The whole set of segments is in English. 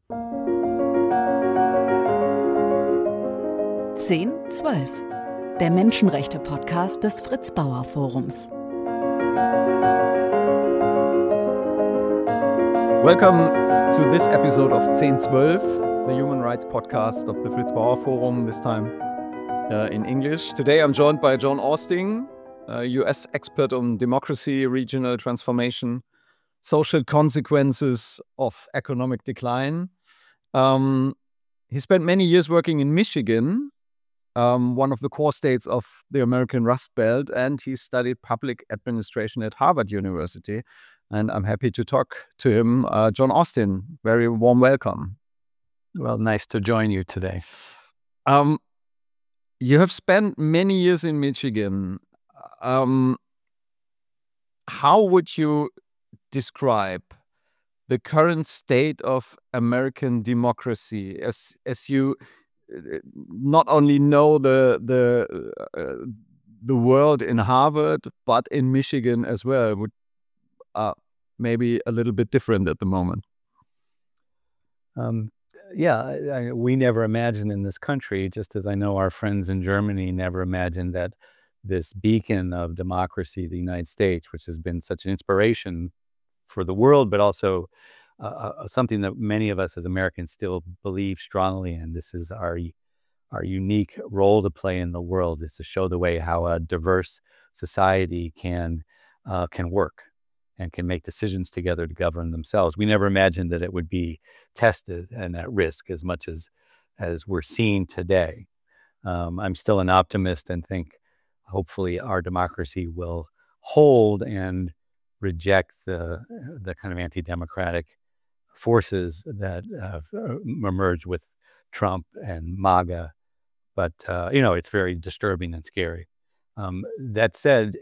1012, der Menschenrechte-Podcast des Fritz-Bauer-Forums. Welcome to this episode of 1012, the human rights podcast of the Fritz Bauer Forum, this time in English. Today I'm joined by John Austin, a US expert on democracy, regional transformation, social consequences of economic decline. He spent many years working in Michigan, one of the core states of the American Rust Belt, and he studied public administration at Harvard University. And I'm happy to talk to him. John Austin, very warm welcome. Well, nice to join you today. You have spent many years in Michigan. How would you describe the current state of American democracy as you not only know the world in Harvard, but in Michigan as well? Maybe a little bit different at the moment. We never imagined in this country, just as I know our friends in Germany never imagined that this beacon of democracy, the United States, which has been such an inspiration for the world, but also something that many of us as Americans still believe strongly in. This is our unique role to play in the world, is to show the way how a diverse society can work and can make decisions together to govern themselves. We never imagined that it would be tested and at risk as much as we're seeing today. I'm still an optimist and think hopefully our democracy will hold and reject the kind of anti-democratic forces that have emerged with Trump and MAGA. But, it's very disturbing and scary. That said,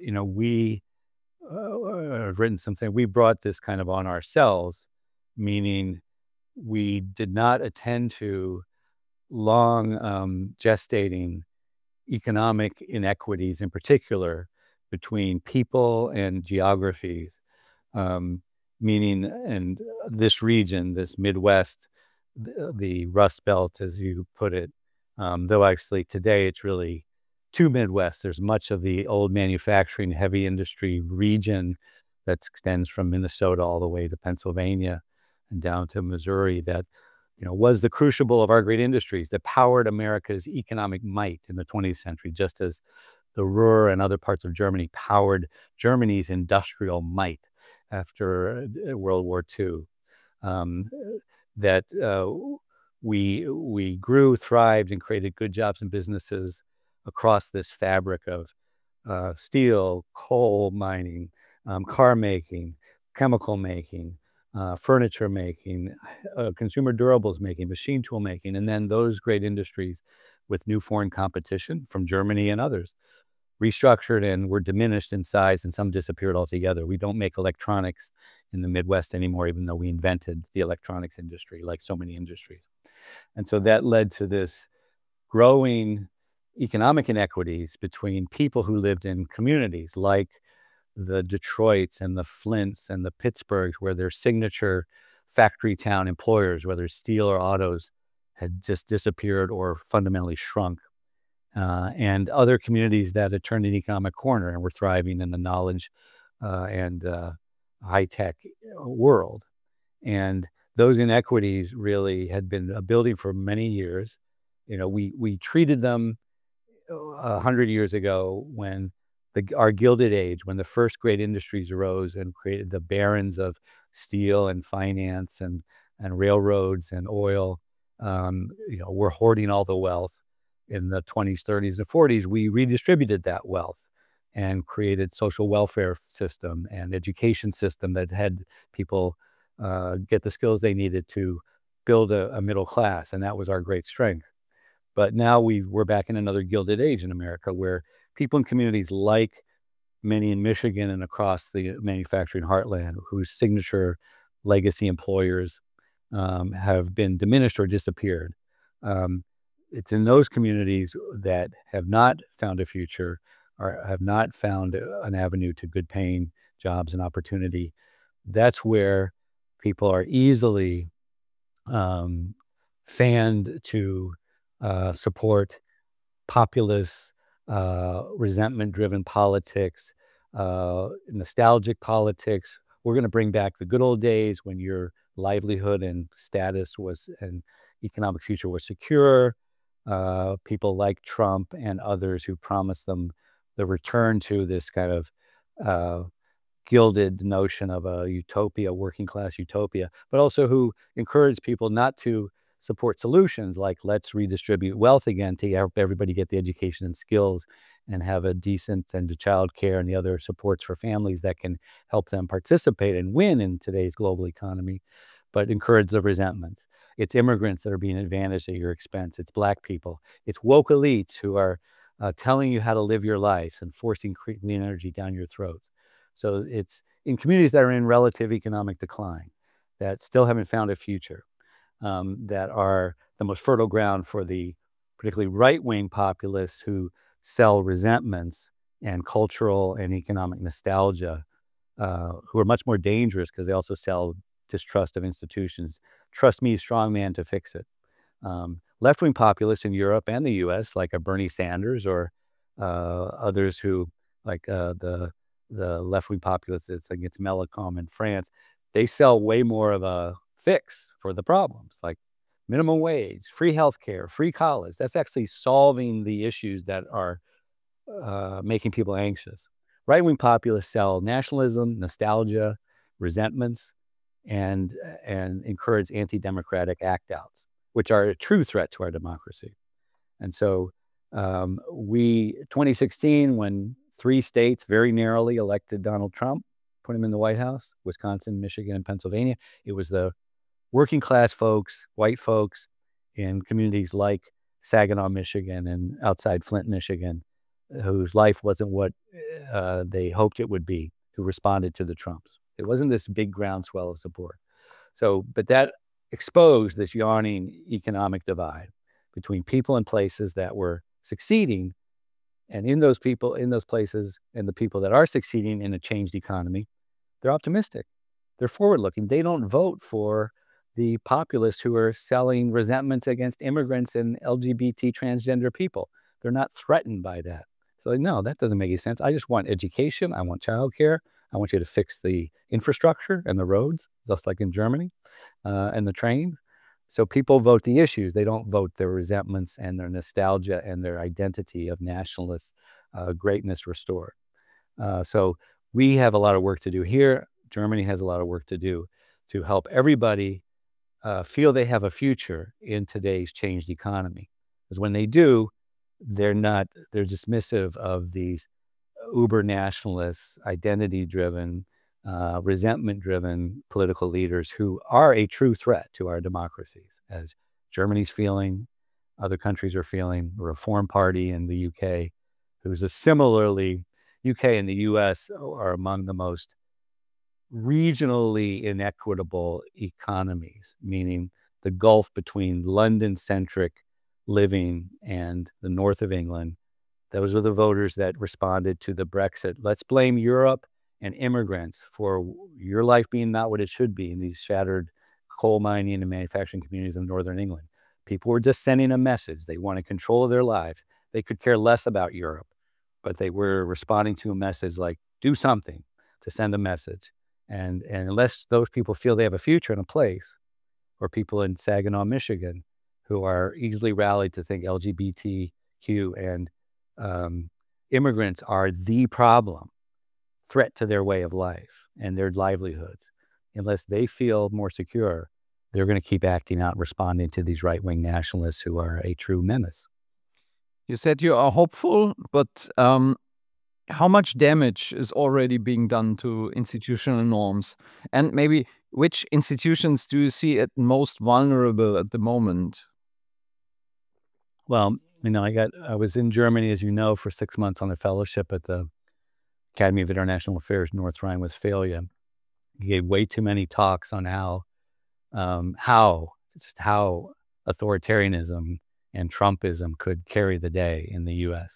I've written something, we brought this kind of on ourselves, meaning we did not attend to long gestating economic inequities, in particular between people and geographies, meaning in this region, this Midwest, the Rust Belt, as you put it, though actually today it's really two Midwest. There's much of the old manufacturing, heavy industry region that extends from Minnesota all the way to Pennsylvania and down to Missouri that, was the crucible of our great industries that powered America's economic might in the 20th century, just as the Ruhr and other parts of Germany powered Germany's industrial might after World War II. We grew, thrived, and created good jobs and businesses across this fabric of steel, coal mining, car making, chemical making, furniture making, consumer durables making, machine tool making, and then those great industries with new foreign competition from Germany and others restructured and were diminished in size, and some disappeared altogether. We don't make electronics in the Midwest anymore, even though we invented the electronics industry, like so many industries. And so that led to this growing economic inequities between people who lived in communities like the Detroits and the Flints and the Pittsburghs, where their signature factory town employers, whether steel or autos, had just disappeared or fundamentally shrunk. And other communities that had turned an economic corner and were thriving in the knowledge and high-tech world. And those inequities really had been building for many years. We treated them 100 years ago when our Gilded Age, when the first great industries arose and created the barons of steel and finance and railroads and oil, were hoarding all the wealth. In the 20s, 30s, and 40s, we redistributed that wealth and created social welfare system and education system that had people get the skills they needed to build a middle class, and that was our great strength. But now we're back in another Gilded Age in America, where people in communities like many in Michigan and across the manufacturing heartland, whose signature legacy employers have been diminished or disappeared. It's in those communities that have not found a future or have not found an avenue to good paying jobs and opportunity. That's where people are easily fanned to support populist, resentment-driven politics, nostalgic politics. We're going to bring back the good old days when your livelihood and status and economic future was secure. People like Trump and others who promised them the return to this kind of gilded notion of a utopia, working class utopia, but also who encourage people not to support solutions like let's redistribute wealth again to help everybody get the education and skills and have a decent and child care and the other supports for families that can help them participate and win in today's global economy, but encourage the resentments. It's immigrants that are being advantaged at your expense. It's Black people. It's woke elites who are telling you how to live your life and forcing clean energy down your throats. So it's in communities that are in relative economic decline, that still haven't found a future, that are the most fertile ground for the particularly right-wing populists who sell resentments and cultural and economic nostalgia, who are much more dangerous because they also sell distrust of institutions. Trust me, strong man, to fix it. Left-wing populists in Europe and the US, like a Bernie Sanders or others who, like the left-wing populists against Mélenchon in France, they sell way more of a fix for the problems, like minimum wage, free healthcare, free college. That's actually solving the issues that are making people anxious. Right-wing populists sell nationalism, nostalgia, resentments, and encourage anti-democratic act-outs, which are a true threat to our democracy. And so 2016, when 3 states very narrowly elected Donald Trump, put him in the White House, Wisconsin, Michigan, and Pennsylvania, it was the working class folks, white folks in communities like Saginaw, Michigan, and outside Flint, Michigan, whose life wasn't what they hoped it would be, who responded to the Trumps. It wasn't this big groundswell of support. So, but that exposed this yawning economic divide between people and places that were succeeding, and in those people, in those places, and the people that are succeeding in a changed economy, they're optimistic. They're forward-looking. They don't vote for the populists who are selling resentments against immigrants and LGBT transgender people. They're not threatened by that. So no, that doesn't make any sense. I just want education. I want childcare. I want you to fix the infrastructure and the roads, just like in Germany, and the trains. So people vote the issues. They don't vote their resentments and their nostalgia and their identity of nationalist greatness restored. So we have a lot of work to do here. Germany has a lot of work to do to help everybody feel they have a future in today's changed economy. Because when they do, they're dismissive of these uber nationalists, identity-driven, resentment-driven political leaders who are a true threat to our democracies, as Germany's feeling, other countries are feeling. The Reform Party in the UK, who's a similarly, UK and the US are among the most regionally inequitable economies, meaning the gulf between London-centric living and the north of England. Those are the voters that responded to the Brexit. Let's blame Europe and immigrants for your life being not what it should be in these shattered coal mining and manufacturing communities of northern England. People were just sending a message. They wanted control of their lives. They could care less about Europe, but they were responding to a message like, do something to send a message. And unless those people feel they have a future and a place, or people in Saginaw, Michigan, who are easily rallied to think LGBTQ and immigrants are the problem, threat to their way of life and their livelihoods, unless they feel more secure, they're going to keep acting out, responding to these right-wing nationalists who are a true menace. You said you are hopeful, but how much damage is already being done to institutional norms? And maybe which institutions do you see at most vulnerable at the moment? Well, I was in Germany, as you know, for 6 months on a fellowship at the Academy of International Affairs, North Rhine-Westphalia. He gave way too many talks on how authoritarianism and Trumpism could carry the day in the U.S.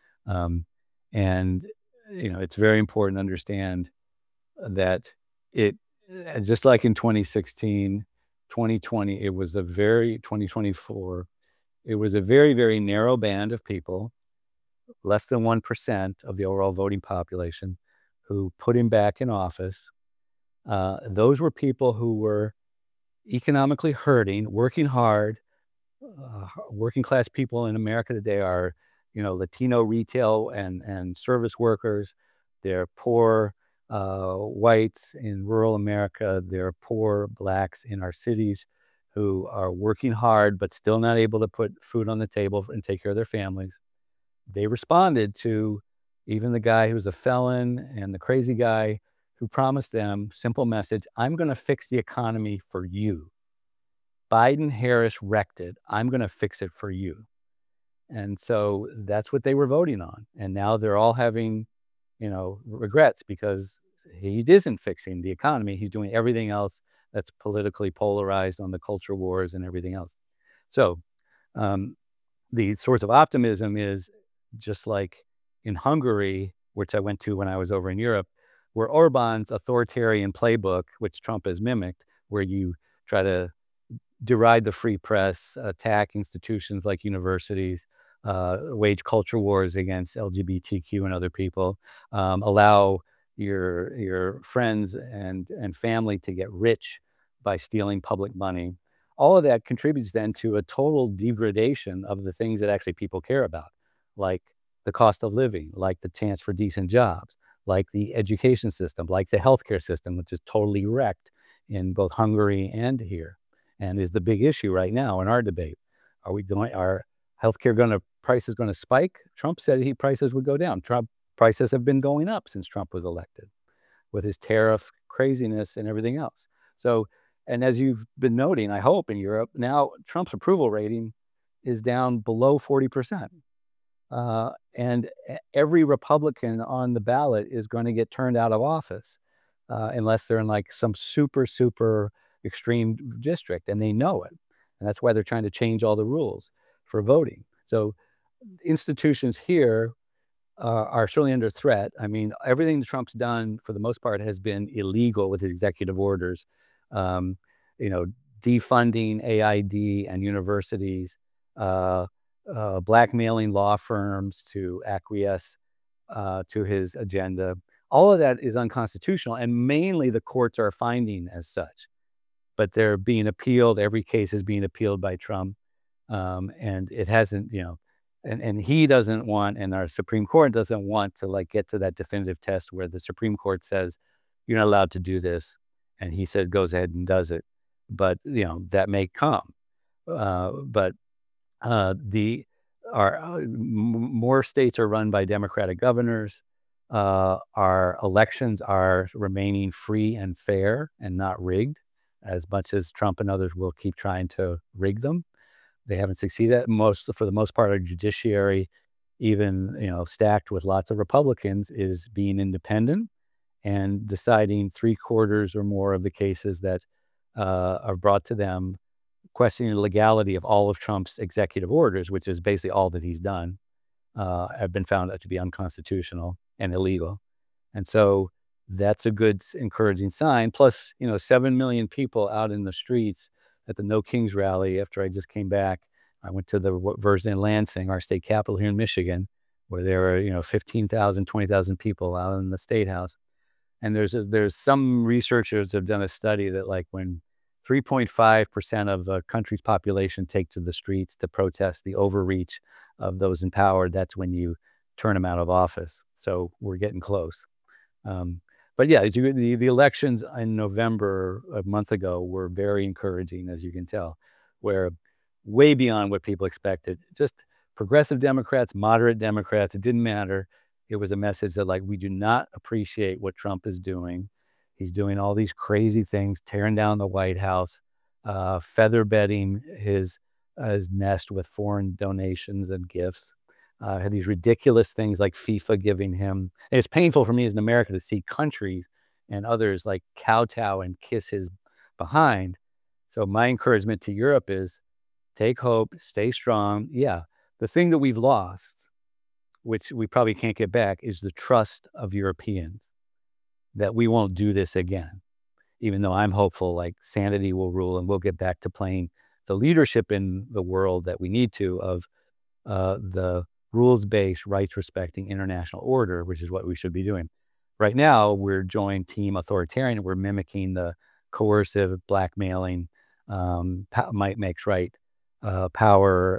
And it's very important to understand that it, just like in 2016, 2020, it was a very, 2024, it was a very, very narrow band of people, less than 1% of the overall voting population, who put him back in office. Those were people who were economically hurting, working hard. Working class people in America today are, Latino retail and service workers. They're poor whites in rural America. They're poor blacks in our cities who are working hard but still not able to put food on the table and take care of their families. They responded to even the guy who's a felon and the crazy guy who promised them, simple message, I'm going to fix the economy for you. Biden Harris wrecked it. I'm going to fix it for you. And so that's what they were voting on. And now they're all having, regrets because he isn't fixing the economy. He's doing everything else that's politically polarized on the culture wars and everything else. So the source of optimism is just like in Hungary, which I went to when I was over in Europe, where Orban's authoritarian playbook, which Trump has mimicked, where you try to deride the free press, attack institutions like universities, wage culture wars against LGBTQ and other people, allow your friends and family to get rich by stealing public money. All of that contributes then to a total degradation of the things that actually people care about, like the cost of living, like the chance for decent jobs, like the education system, like the healthcare system, which is totally wrecked in both Hungary and here, and is the big issue right now in our debate. Are healthcare prices going to spike? Trump said prices would go down. Trump prices have been going up since Trump was elected with his tariff craziness and everything else. So, and as you've been noting, I hope in Europe, now Trump's approval rating is down below 40%. And every Republican on the ballot is going to get turned out of office unless they're in like some super, super extreme district, and they know it. And that's why they're trying to change all the rules for voting. So institutions here are surely under threat. I mean, everything that Trump's done for the most part has been illegal with his executive orders. Defunding AID and universities, blackmailing law firms to acquiesce to his agenda. All of that is unconstitutional, and mainly the courts are finding as such. But they're being appealed. Every case is being appealed by Trump, and it hasn't, and he doesn't want, and our Supreme Court doesn't want to like get to that definitive test where the Supreme Court says you're not allowed to do this, and he said goes ahead and does it. But that may come. But more states are run by Democratic governors. Our elections are remaining free and fair and not rigged, as much as Trump and others will keep trying to rig them. They haven't succeeded. For the most part, our judiciary, even stacked with lots of Republicans, is being independent and deciding 3/4 or more of the cases that are brought to them, questioning the legality of all of Trump's executive orders, which is basically all that he's done, have been found to be unconstitutional and illegal. And so that's a good, encouraging sign. Plus, 7 million people out in the streets at the No Kings rally after I just came back. I went to the version in Lansing, our state capital here in Michigan, where there were 15,000, 20,000 people out in the State House. And there's some researchers have done a study that like when 3.5% of the country's population take to the streets to protest the overreach of those in power, that's when you turn them out of office. So we're getting close. But yeah, the elections in November, a month ago, were very encouraging, as you can tell, where way beyond what people expected. Just progressive Democrats, moderate Democrats, it didn't matter. It was a message that like, we do not appreciate what Trump is doing. He's doing all these crazy things, tearing down the White House, feather bedding his nest with foreign donations and gifts. Had these ridiculous things like FIFA giving him. And it's painful for me as an American to see countries and others like kowtow and kiss his behind. So my encouragement to Europe is take hope, stay strong. Yeah, the thing that we've lost, which we probably can't get back, is the trust of Europeans that we won't do this again. even though I'm hopeful like sanity will rule and we'll get back to playing the leadership in the world that we need to of the rules-based, rights-respecting international order, which is what we should be doing. Right now, we're joined team authoritarian. We're mimicking the coercive, blackmailing, might makes right power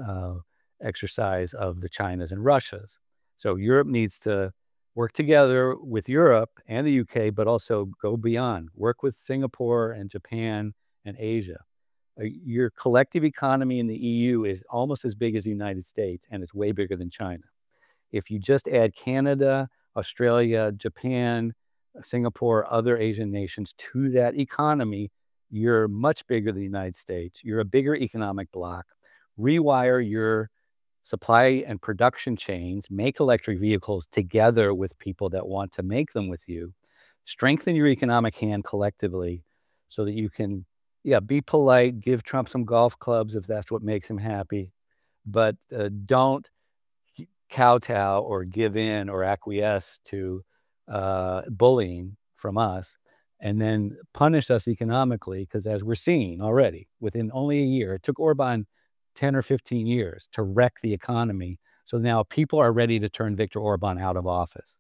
exercise of the Chinas and Russias. So Europe needs to work together with Europe and the UK, but also go beyond, work with Singapore and Japan and Asia. Your collective economy in the EU is almost as big as the United States, and it's way bigger than China. If you just add Canada, Australia, Japan, Singapore, other Asian nations to that economy, you're much bigger than the United States. You're a bigger economic bloc. Rewire your supply and production chains, make electric vehicles together with people that want to make them with you, strengthen your economic hand collectively so that you can, be polite, give Trump some golf clubs if that's what makes him happy, but don't kowtow or give in or acquiesce to bullying from us, and then punish us economically, because as we're seeing already, within only a year, it took Orban 10 or 15 years to wreck the economy. So now people are ready to turn Viktor Orban out of office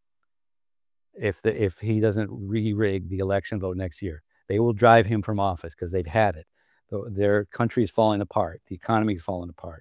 if he doesn't re-rig the election vote next year. They will drive him from office because they've had it. Their country is falling apart. The economy is falling apart.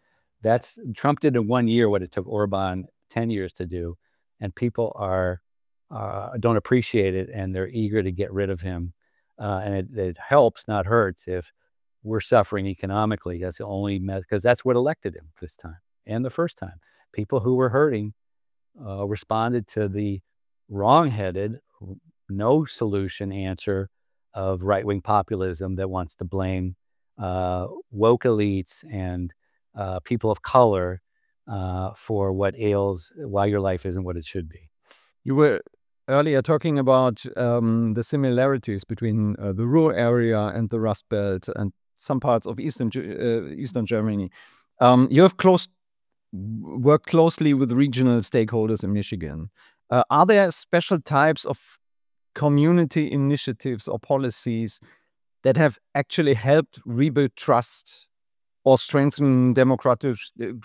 Trump did in 1 year what it took Orban 10 years to do, and people don't appreciate it, and they're eager to get rid of him. And it helps, not hurts, if we're suffering economically. That's the only because that's what elected him this time and the first time. People who were hurting responded to the wrong-headed, no solution answer of right-wing populism that wants to blame woke elites and people of color for why your life isn't what it should be. You were earlier talking about the similarities between the rural area and the Rust Belt and some parts of Eastern Germany. You have worked closely with regional stakeholders in Michigan. Are there special types of community initiatives or policies that have actually helped rebuild trust or strengthen democratic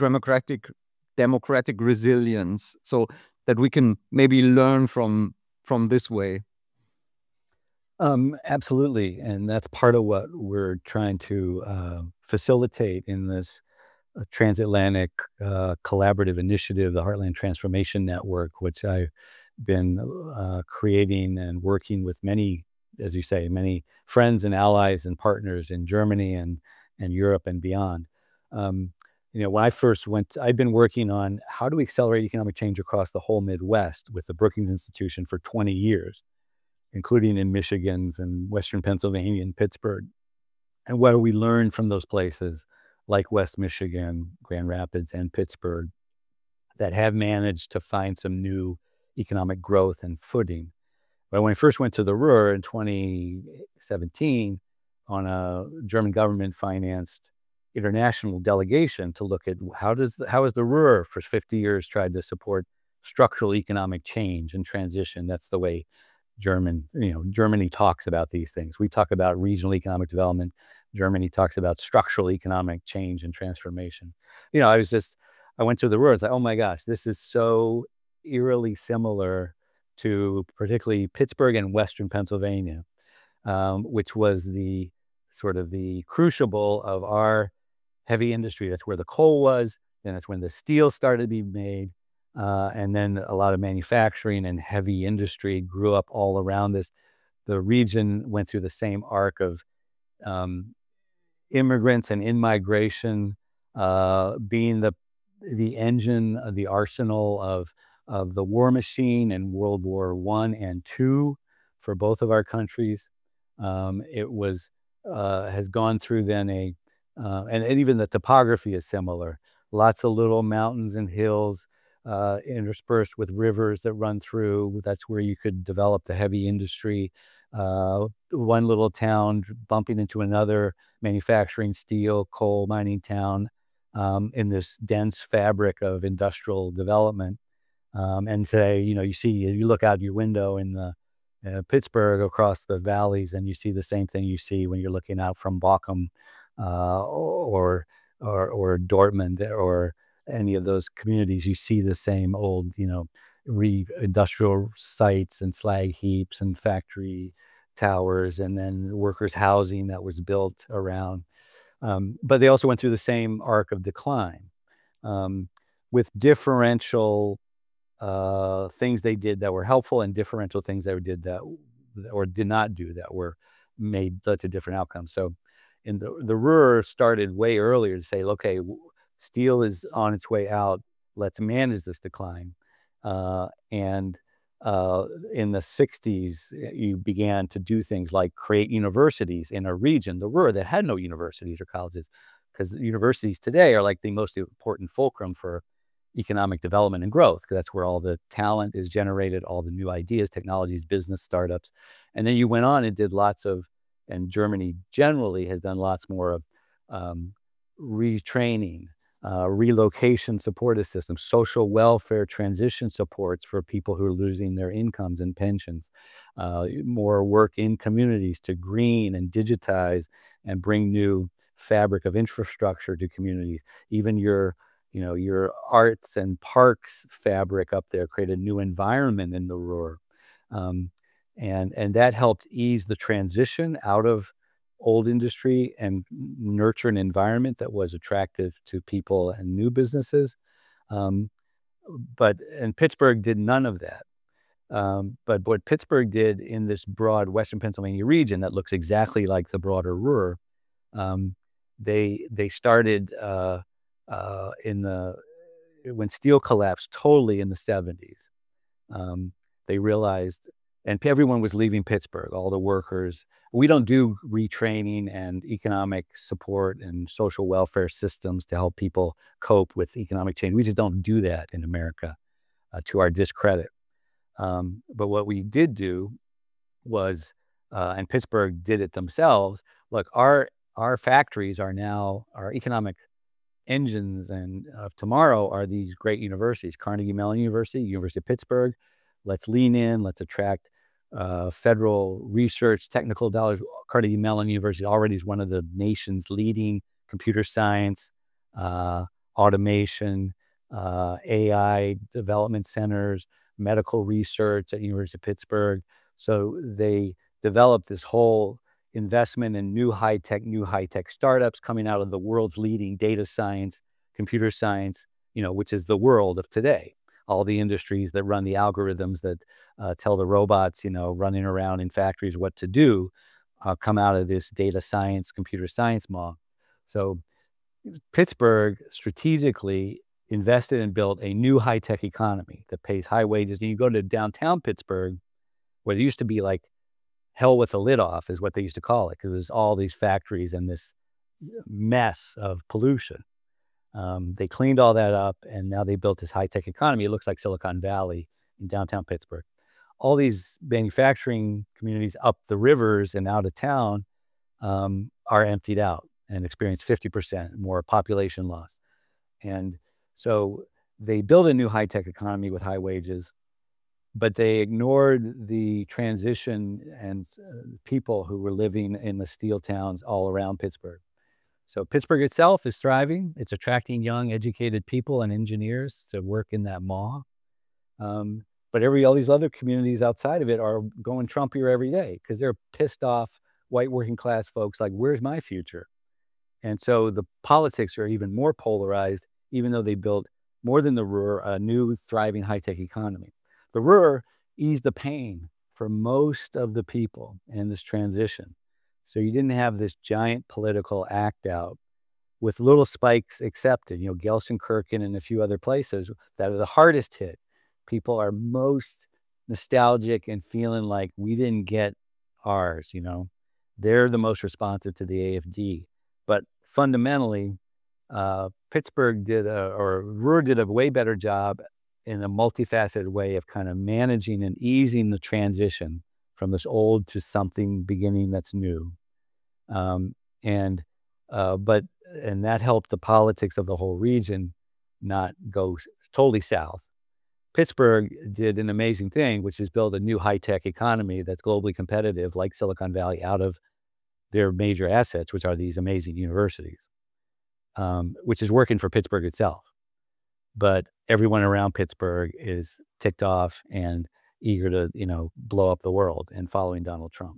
resilience, so that we can maybe learn from this way? Absolutely, and that's part of what we're trying to facilitate in this transatlantic collaborative initiative, the Heartland Transformation Network, which I've been creating and working with many, as you say, many friends and allies and partners in Germany and Europe and beyond. When I first went, I've been working on how do we accelerate economic change across the whole Midwest with the Brookings Institution for 20 years, including in Michigan and Western Pennsylvania and Pittsburgh. And what do we learn from those places like West Michigan, Grand Rapids, and Pittsburgh that have managed to find some new economic growth and footing? But when I first went to the Ruhr in 2017 on a German government-financed international delegation to look at how has the Ruhr for 50 years tried to support structural economic change and transition. That's the way Germany talks about these things. We talk about regional economic development. Germany talks about structural economic change and transformation. I went to the Ruhr. It's like, oh my gosh, this is so eerily similar to particularly Pittsburgh and Western Pennsylvania, which was the sort of the crucible of our heavy industry. That's where the coal was, and that's when the steel started to be made. And then a lot of manufacturing and heavy industry grew up all around this. The region went through the same arc of immigrants and in-migration being the engine, the arsenal of the war machine in World War I and II for both of our countries. It has gone through then and even the topography is similar. Lots of little mountains and hills interspersed with rivers that run through. That's where you could develop the heavy industry. One little town bumping into another manufacturing, steel, coal mining town in this dense fabric of industrial development. And today, you look out your window in the Pittsburgh across the valleys, and you see the same thing you see when you're looking out from Bochum, or Dortmund, or any of those communities. You see the same old, industrial sites and slag heaps and factory towers, and then workers' housing that was built around. But they also went through the same arc of decline, um, with differential things they did that were helpful, and differential things they did that or did not do that led to different outcomes. So, in the Ruhr started way earlier to say, okay, steel is on its way out. Let's manage this decline. And in the 60s, you began to do things like create universities in a region, the Ruhr, that had no universities or colleges, because universities today are like the most important fulcrum for economic development and growth, because that's where all the talent is generated, all the new ideas, technologies, business startups. And then you went on and did lots of, and Germany generally has done lots more of retraining, relocation support systems, social welfare transition supports for people who are losing their incomes and pensions, more work in communities to green and digitize and bring new fabric of infrastructure to communities. Even your arts and parks fabric up there created a new environment in the Ruhr. And that helped ease the transition out of old industry and nurture an environment that was attractive to people and new businesses. And Pittsburgh did none of that. But what Pittsburgh did in this broad Western Pennsylvania region that looks exactly like the broader Ruhr, they started when steel collapsed totally in the 70s. They realized, and everyone was leaving Pittsburgh, all the workers. We don't do retraining and economic support and social welfare systems to help people cope with economic change. We just don't do that in America, to our discredit. But what we did do was, and Pittsburgh did it themselves. Look, our factories are now our economic engines, and of tomorrow are these great universities: Carnegie Mellon University, University of Pittsburgh. Let's lean in. Let's attract federal research, technical dollars. Carnegie Mellon University already is one of the nation's leading computer science, automation, AI development centers, medical research at University of Pittsburgh. So they developed this whole investment in new high-tech startups coming out of the world's leading data science, computer science, which is the world of today. All the industries that run the algorithms that tell the robots, running around in factories what to do, come out of this data science, computer science model. So Pittsburgh strategically invested and built a new high-tech economy that pays high wages. And you go to downtown Pittsburgh, where there used to be like hell with the lid off, is what they used to call it, because it was all these factories and this mess of pollution. They cleaned all that up, and now they built this high-tech economy. It looks like Silicon Valley in downtown Pittsburgh. All these manufacturing communities up the rivers and out of town are emptied out and experience 50% more population loss. And so they built a new high-tech economy with high wages, but they ignored the transition and people who were living in the steel towns all around Pittsburgh. So Pittsburgh itself is thriving. It's attracting young, educated people and engineers to work in that maw. But all these other communities outside of it are going Trumpier every day, because they're pissed off white working class folks like, where's my future? And so the politics are even more polarized, even though they built more than the Ruhr, a new thriving high-tech economy. The Ruhr eased the pain for most of the people in this transition. So you didn't have this giant political act out, with little spikes accepted. Gelsenkirchen and a few other places that are the hardest hit. People are most nostalgic and feeling like we didn't get ours. They're the most responsive to the AFD. But fundamentally, Pittsburgh Ruhr did a way better job in a multifaceted way of kind of managing and easing the transition from this old to something beginning that's new. And that helped the politics of the whole region not go totally south. Pittsburgh did an amazing thing, which is build a new high-tech economy that's globally competitive, like Silicon Valley, out of their major assets, which are these amazing universities, which is working for Pittsburgh itself. But everyone around Pittsburgh is ticked off and eager to, blow up the world and following Donald Trump.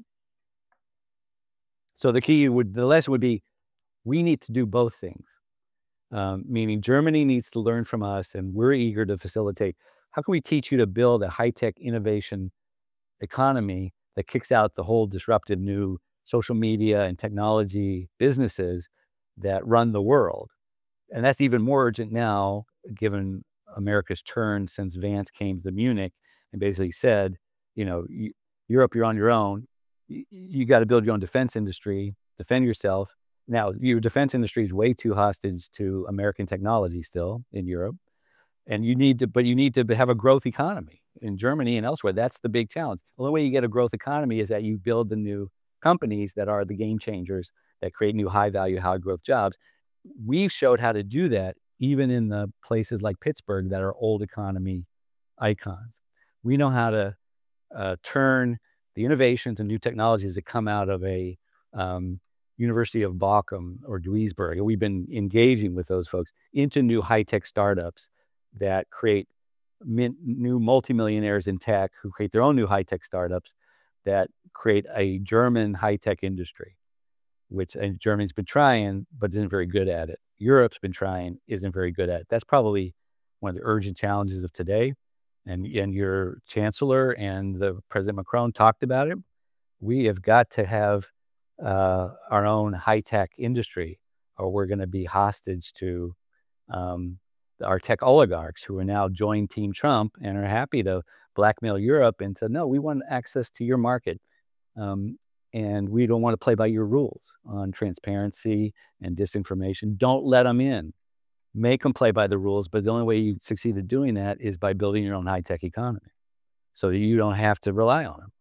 So the lesson would be, we need to do both things. Meaning Germany needs to learn from us, and we're eager to facilitate. How can we teach you to build a high-tech innovation economy that kicks out the whole disruptive new social media and technology businesses that run the world? And that's even more urgent now, given America's turn since Vance came to Munich and basically said, Europe, you're on your own. You got to build your own defense industry, defend yourself. Now, your defense industry is way too hostage to American technology still in Europe. And you need to have a growth economy in Germany and elsewhere. That's the big challenge. The only way you get a growth economy is that you build the new companies that are the game changers that create new high value, high growth jobs. We've showed how to do that even in the places like Pittsburgh that are old economy icons. We know how to turn the innovations and new technologies that come out of a University of Bochum or Duisburg, and we've been engaging with those folks into new high-tech startups that create new multimillionaires in tech who create their own new high-tech startups that create a German high-tech industry, which Germany's been trying, but isn't very good at it. Europe's been trying, isn't very good at it. That's probably one of the urgent challenges of today. And your chancellor and the President Macron talked about it. We have got to have our own high-tech industry, or we're going to be hostage to our tech oligarchs who are now joined Team Trump and are happy to blackmail Europe into, no, we want access to your market. And we don't want to play by your rules on transparency and disinformation. Don't let them in. Make them play by the rules, but the only way you succeed at doing that is by building your own high-tech economy so that you don't have to rely on them.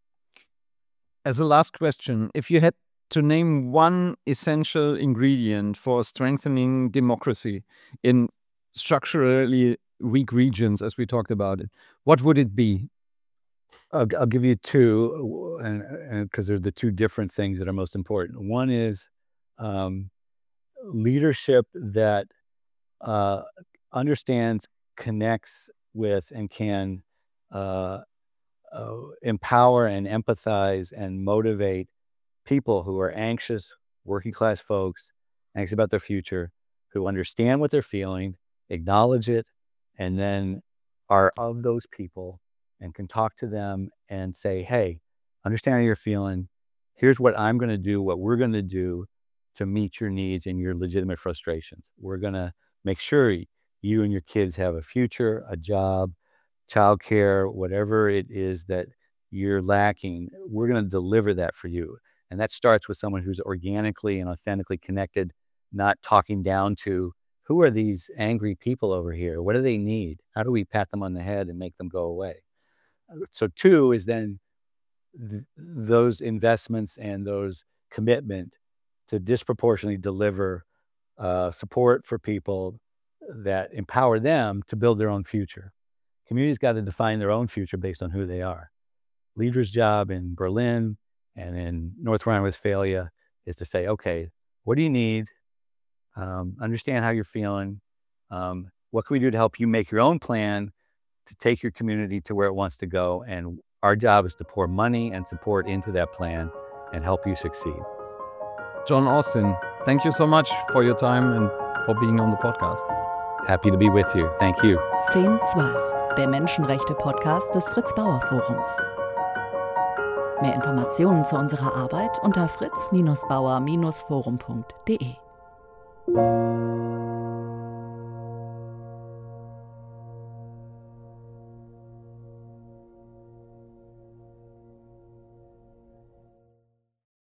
As a last question, if you had to name one essential ingredient for strengthening democracy in structurally weak regions, as we talked about it, what would it be? I'll give you two, and because they're the two different things that are most important. One is leadership that understands, connects with, and can empower and empathize and motivate people who are anxious, working class folks, anxious about their future, who understand what they're feeling, acknowledge it, and then are of those people and can talk to them and say, hey, understand how you're feeling. Here's what I'm going to do, what we're going to do to meet your needs and your legitimate frustrations. We're going to make sure you and your kids have a future, a job, childcare, whatever it is that you're lacking. We're going to deliver that for you. And that starts with someone who's organically and authentically connected, not talking down to, who are these angry people over here? What do they need? How do we pat them on the head and make them go away? So two is then those investments and those commitment to disproportionately deliver support for people that empower them to build their own future. Communities got to define their own future based on who they are. Leaders' job in Berlin and in North Rhine-Westphalia is to say, okay, what do you need? Understand how you're feeling. What can we do to help you make your own plan to take your community to where it wants to go? And our job is to pour money and support into that plan and help you succeed. John Austin, thank you so much for your time and for being on the podcast. Happy to be with you. Thank you. 1012, der Menschenrechte-Podcast des Fritz-Bauer-Forums. Mehr Informationen zu unserer Arbeit unter fritz-bauer-forum.de.